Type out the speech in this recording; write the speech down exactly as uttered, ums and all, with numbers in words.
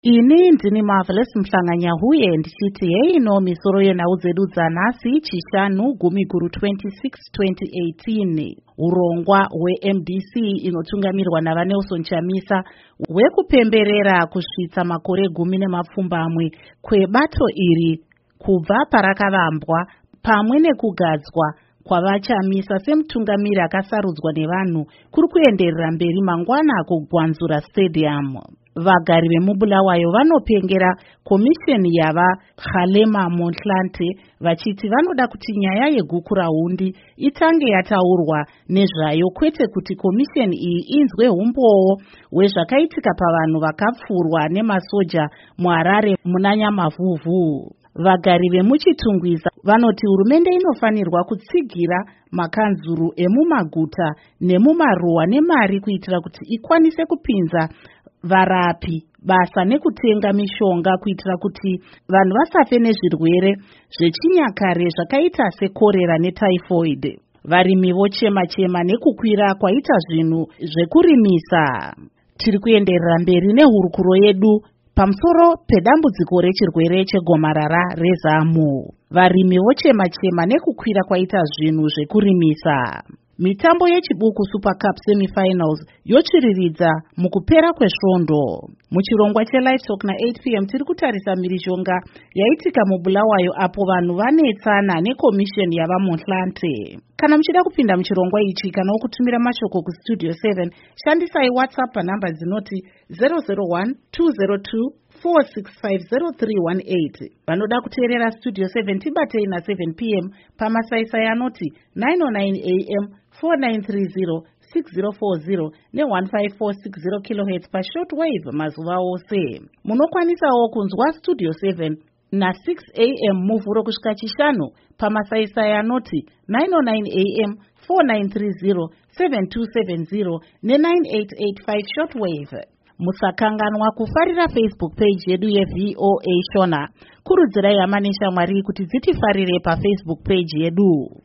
Ini ndini Marvelous Mhlanganyahuye ndichiti hei no misoro yenhau dzedu dzanhasi chishanu gumi guru twenty-six twenty eighteen. Urongwa hwe-M D C inotungamirwa naVanelson Chamisa hwekupemberera kusvitsa makore gumi nemapfumbamwe kwebato iri kubva parakavambwa pamwe nekugadzwa kwavaChamisa semutungamiri akasarudzwa nevanhu kuri kuenderera mberi mangwana kugwanzura stadium. Vagari vemubulawayo vanopengera komisheni yavaKgalema Motlanthe vachiti vanoda kuti nyaya yeguku rahundi itange yataurwa nezvayo kwete kuti komisheni iyi inzwe umboo hwezvakaitika pavanhu vakapfurwa nemasoja muHarare muna Nyamavhuvhu. Vagari vemuchitungwiza vanoti hurumende inofanirwa kutsigira makanzuru emumaguta nemumaruwa nemari kuitira kuti ikwanise kupinza varapi basa nekutenga mishonga kuitira kuti vanhu vasafe nezvirwere zvechinyakare zvakaita sekorera netyphoid. Varimi vochema chema nekukwira kwaita zvinhu zvekurimisa. Tiri kuenderera mberi nehurukuro yedu pamusoro pedambudziko rechirwere chegomarara rezamu. Varimi vochema chema nekukwira kwaita zvinhu zvekurimisa. Mitambo yechibuku Super Cup semifinals yochiriridza mukupera kwesvondo. Muchirongwa cheLivetalk na eight p m tiri kutarisa mhirizhonga yaitika mubulawayo apo vanhu vanetsana nekomisheni yavaMotlanthe. Kana muchida kupinda muchirongwa ichi kana kutumira mashoko kustudio seven, shandisai WhatsApp panhamba dzinoti zero zero one two zero two four six five zero three one eight. Vanoda kuteerera Studio seven tibatei na seven p m pamasaisai anoti nine oh nine a m four nine three zero six zero four zero ne one five four six zero kilohertz pashortwave mazuva ose. Munokwanisawo kunzwa Studio seven na six a m muvhuro kusvika chishanu pamasaisai anoti nine oh nine a m four nine three zero seven two seven zero ne nine eight eight five shortwave. Musakanganwa kufarira Facebook page yedu yeV O A Shona. Kurudzirai hama neshamwari kuti dzitifarire paFacebook page yedu.